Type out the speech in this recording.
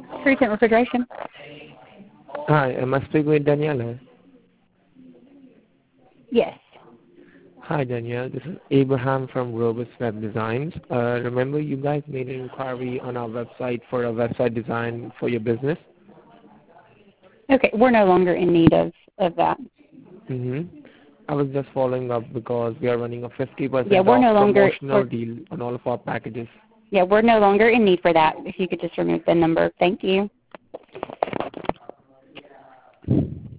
Recent Refrigeration. Hi, am I speaking with Daniela? Yes. Hi, Danielle. This is Abraham from Robust Web Designs. Remember, you guys made an inquiry on our website for a website design for your business? Okay, we're no longer in need of that. I was just following up because we are running a 50% Yeah, we're off no longer, promotional deal on all of our packages. yeah, we're no longer in need for that. If you could just remove the number. Thank you.